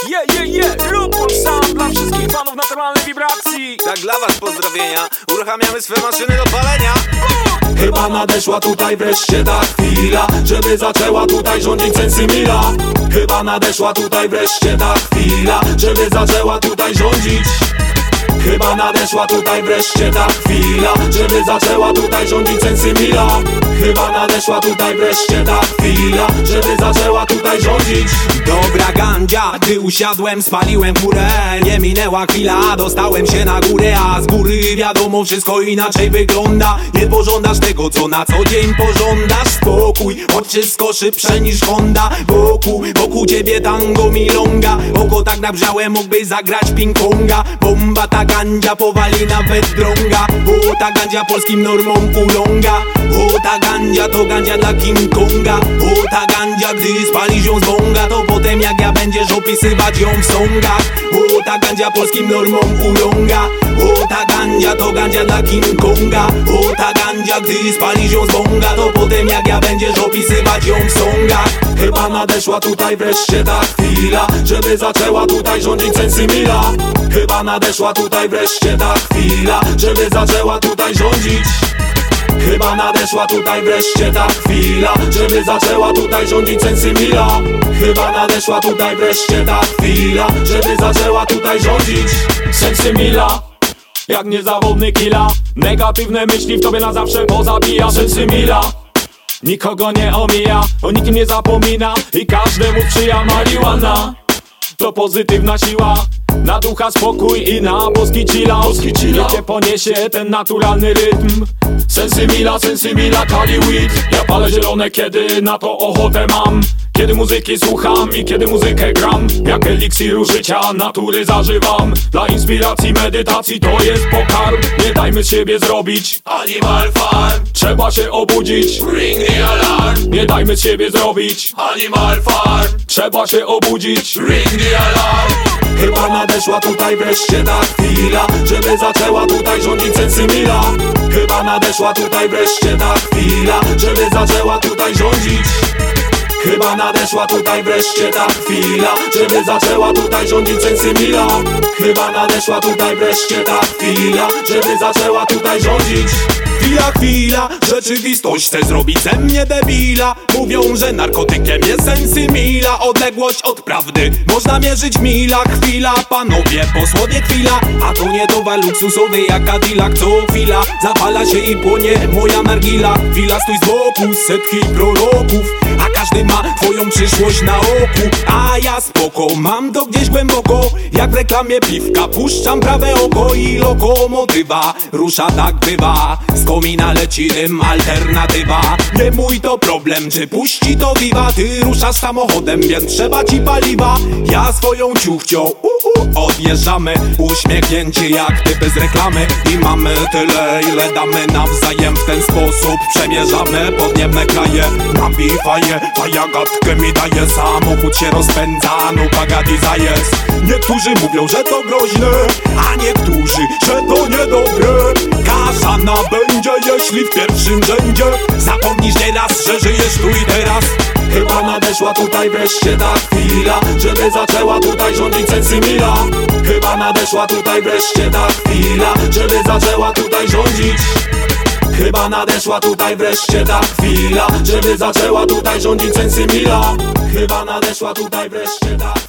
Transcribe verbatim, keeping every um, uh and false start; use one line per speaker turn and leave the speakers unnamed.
Yeah, yeah, yeah, Rupol Sound dla wszystkich fanów naturalnej wibracji.
Tak dla was pozdrowienia, uruchamiamy swe maszyny do palenia.
Chyba nadeszła tutaj wreszcie ta chwila, żeby zaczęła tutaj rządzić Sensymila. Chyba nadeszła tutaj wreszcie ta chwila, żeby zaczęła tutaj rządzić. Chyba nadeszła tutaj wreszcie ta chwila, żeby zaczęła tutaj rządzić Sensymila. Chyba nadeszła tutaj wreszcie ta chwila, żeby zaczęła tutaj rządzić.
Dobra gandzia, gdy usiadłem, spaliłem górę. Nie minęła chwila, dostałem się na górę. A z góry wiadomo, wszystko inaczej wygląda. Nie pożądasz tego, co na co dzień pożądasz. Spokój, choć wszystko szybsze niż Honda. Wokół, wokół ciebie tango milonga. Oko tak nabrzałe, mógłbyś zagrać ping-ponga. Bomba ta gandzia powali nawet drąga. O, ta gandzia polskim normom uląga. O, ta gandzia to gandzia dla King Konga. O, ta gandzia, gdy spalisz ją z bonga, to potem jak ja będziesz opisywać ją w songach. O, ta gandzia polskim normom uląga. O, ta gandzia to gandzia dla King Konga. O, ta gandzia, gdy spalisz ją z bonga, to potem jak ja będziesz opisywać ją w songach.
Chyba nadeszła tutaj wreszcie ta chwila, żeby zaczęła tutaj rządzić Sensymila. Chyba nadeszła tutaj wreszcie ta chwila, żeby zaczęła tutaj rządzić. Chyba nadeszła tutaj wreszcie ta chwila, żeby zaczęła tutaj rządzić Sensymila. Chyba nadeszła tutaj wreszcie ta chwila, żeby zaczęła tutaj rządzić Sensymila.
Jak niezawodny killa, negatywne myśli w tobie na zawsze pozabija.
Sensymila.
Nikogo nie omija, o nikim nie zapomina i każdemu sprzyja marihuana. To pozytywna siła, na ducha spokój i na boski chilla. Niech cię poniesie ten naturalny rytm.
Sensymila, Sensymila, kali weed. Ja palę zielone, kiedy na to ochotę mam. Kiedy muzyki słucham i kiedy muzykę gram. Jak eliksiru życia natury zażywam. Dla inspiracji, medytacji to jest pokarm. Nie dajmy z siebie zrobić Animal Farm. Trzeba się obudzić, ring the alarm. Nie dajmy z siebie zrobić Animal Farm. Trzeba się obudzić, ring the alarm. Chyba nadeszła tutaj wreszcie ta chwila, żeby zaczęła tutaj rządzić Sensymila. Chyba nadeszła tutaj wreszcie ta chwila, żeby zaczęła tutaj rządzić. Chyba nadeszła tutaj wreszcie ta chwila, żeby zaczęła tutaj rządzić Sensymila. Chyba nadeszła tutaj wreszcie ta chwila, żeby zaczęła tutaj rządzić.
Chwila, chwila, rzeczywistość chce zrobić ze mnie debila. Mówią, że narkotykiem jest Sensymila. Odległość od prawdy można mierzyć w milach. Chwila, panowie, posłowie, chwila. A to nie towar luksusowy jak Cadillac. Co chwila, zapala się i płonie moja nargila. Chwila, stój z boku, setki proroków, a każdy ma twoją przyszłość na oku. A ja spoko, mam to gdzieś głęboko. Jak w reklamie piwka, puszczam prawe oko i lokomotywa rusza, tak bywa. Z komina leci dym, alternatywa. Nie mój to problem, czy puści to wiwa. Ty ruszasz samochodem, więc trzeba ci paliwa. Ja swoją ciuchcią u, u, odjeżdżamy, uśmiechnięci jak typy z reklamy. I mamy tyle, ile damy nawzajem. W ten sposób przemierzamy podniebne kraje. Nabiwaje, a ja gadkę mi daje. Samochód się rozpędza, no pagadi zajest. Niektórzy mówią, że to groźne, a niektórzy, że to niedobre. Kazana będzie, jeśli w pierwszym rzędzie zapomnisz nieraz, że żyjesz tu i teraz.
Chyba nadeszła tutaj wreszcie ta chwila, żeby zaczęła tutaj rządzić Sensymila. Chyba nadeszła tutaj wreszcie ta chwila, żeby zaczęła tutaj rządzić. Chyba nadeszła tutaj wreszcie ta chwila, żeby zaczęła tutaj rządzić Sensymila. Chyba nadeszła tutaj wreszcie ta